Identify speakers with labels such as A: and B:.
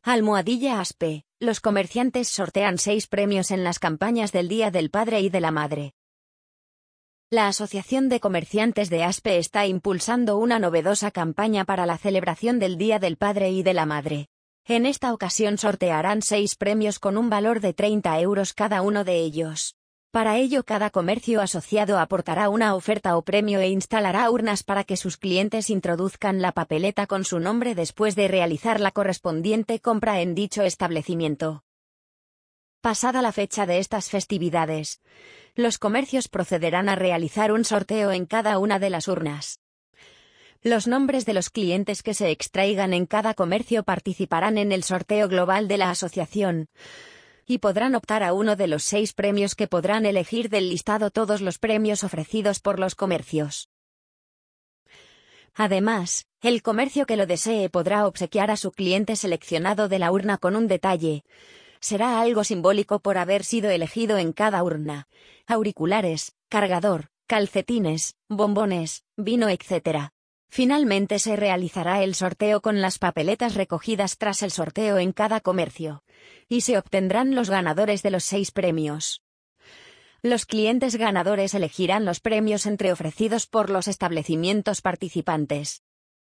A: Almohadilla ASPE. Los comerciantes sortean 6 premios en las campañas del Día del Padre y de la Madre. La Asociación de Comerciantes de ASPE está impulsando una novedosa campaña para la celebración del Día del Padre y de la Madre. En esta ocasión sortearán 6 premios con un valor de 30 euros cada uno de ellos. Para ello, cada comercio asociado aportará una oferta o premio e instalará urnas para que sus clientes introduzcan la papeleta con su nombre después de realizar la correspondiente compra en dicho establecimiento. Pasada la fecha de estas festividades, los comercios procederán a realizar un sorteo en cada una de las urnas. Los nombres de los clientes que se extraigan en cada comercio participarán en el sorteo global de la asociación y podrán optar a uno de los 6 premios que podrán elegir del listado todos los premios ofrecidos por los comercios. Además, el comercio que lo desee podrá obsequiar a su cliente seleccionado de la urna con un detalle. Será algo simbólico por haber sido elegido en cada urna: auriculares, cargador, calcetines, bombones, vino, etc. Finalmente se realizará el sorteo con las papeletas recogidas tras el sorteo en cada comercio, y se obtendrán los ganadores de los 6 premios. Los clientes ganadores elegirán los premios entre ofrecidos por los establecimientos participantes.